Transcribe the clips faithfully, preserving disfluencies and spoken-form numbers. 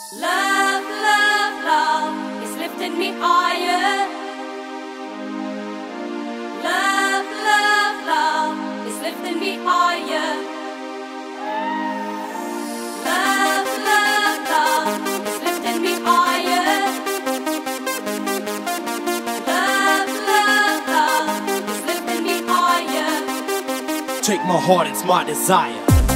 Love, love, love is lifting me higher. Love, love, love is lifting me higher. Love, love, love is lifting me higher. Love, love, love is lifting me higher. Take my heart, it's my desire.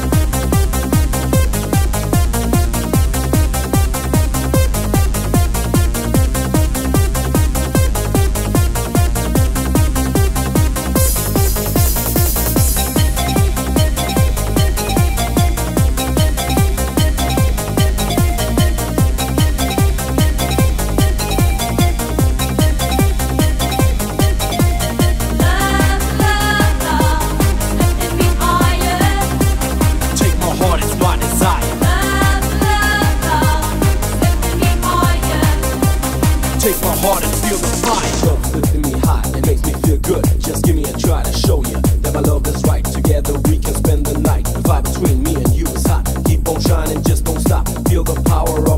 Take my heart and feel the fire. Love's lifting me high, it makes me feel good. Just give me a try to show you that my love is right. Together we can spend the night. The vibe between me and you is hot. Keep on shining, just don't stop. Feel the power of